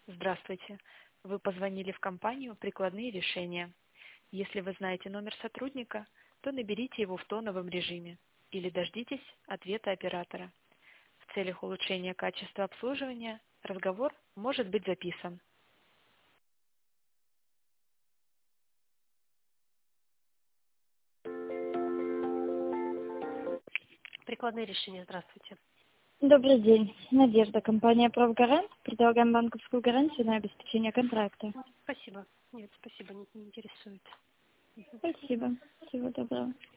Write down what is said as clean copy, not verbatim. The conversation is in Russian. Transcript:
Здравствуйте. Вы позвонили в компанию «Прикладные решения». Если вы знаете номер сотрудника, то наберите его в тоновом режиме или дождитесь ответа оператора. В целях улучшения качества обслуживания разговор может быть записан. Прикладные решения. Здравствуйте. Добрый день. Надежда, компания «Правгарант». Предлагаем банковскую гарантию на обеспечение контракта. Спасибо. Нет, спасибо, не интересует. Спасибо. Всего доброго.